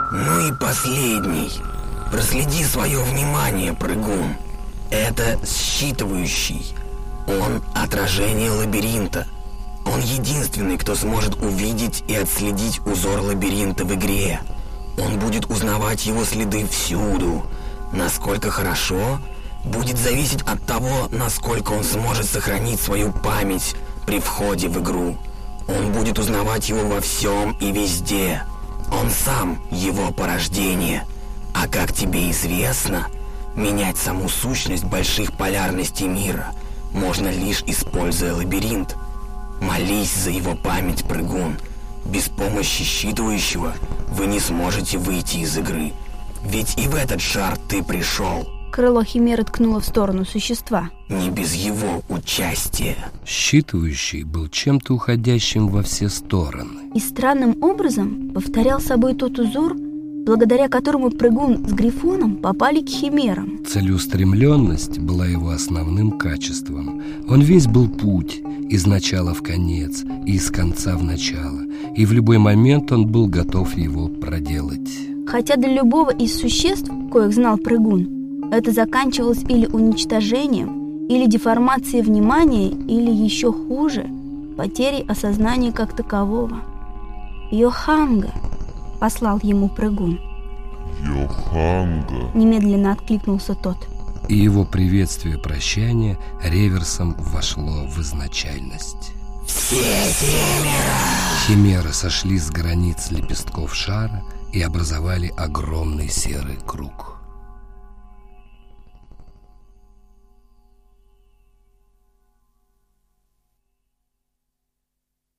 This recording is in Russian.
Ну и последний. Проследи свое внимание, прыгун. Это считывающий. Он отражение лабиринта. Он единственный, кто сможет увидеть и отследить узор лабиринта в игре. Он будет узнавать его следы всюду. Насколько хорошо, будет зависеть от того, насколько он сможет сохранить свою память при входе в игру. Он будет узнавать его во всем и везде. Он сам его порождение. А как тебе известно, менять саму сущность больших полярностей мира можно лишь используя лабиринт. Молись за его память, прыгун. Без помощи считывающего вы не сможете выйти из игры. Ведь и в этот шар ты пришел. Крыло химеры ткнуло в сторону существа. Не без его участия. Считывающий был чем-то уходящим во все стороны. И странным образом повторял собой тот узор, благодаря которому прыгун с грифоном попали к химерам. Целеустремленность была его основным качеством. Он весь был путь, из начала в конец и из конца в начало. И в любой момент он был готов его проделать. Хотя для любого из существ, коих знал прыгун, это заканчивалось или уничтожением, или деформацией внимания, или еще хуже, потерей осознания как такового. «Йоханга!» — послал ему прыгун. «Йоханга!» — немедленно откликнулся тот. И его приветствие прощания реверсом вошло в изначальность. Все химеры! Химеры сошли с границ лепестков шара и образовали огромный серый круг.